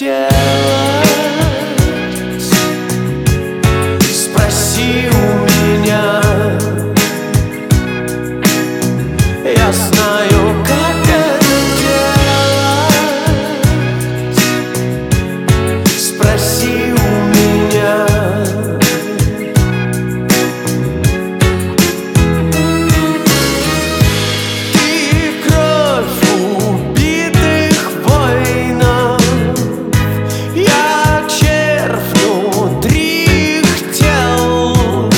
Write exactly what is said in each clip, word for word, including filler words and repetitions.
делать? Спроси у меня. Я знаю, как это делать. Спроси у меня. Ты кровь убитых воинов, я червь внутри их тел.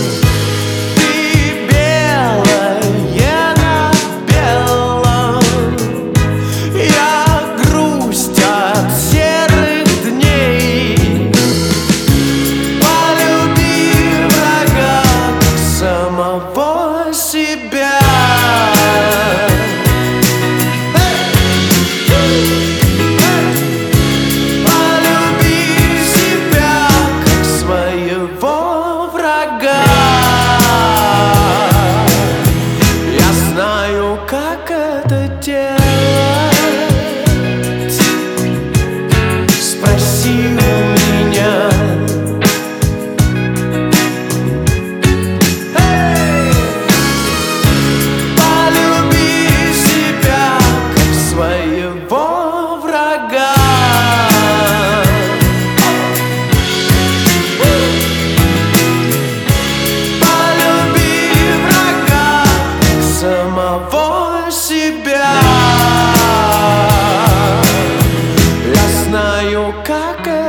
Ты белая на белом, я грусть от серых дней. Полюби врага, как самого себя. Полюби себя, как своего врага. Я знаю, как это делать. Спроси у меня. Эй! Полюби себя, как своего врага. Полюби врага, как самого себя. Я знаю, как это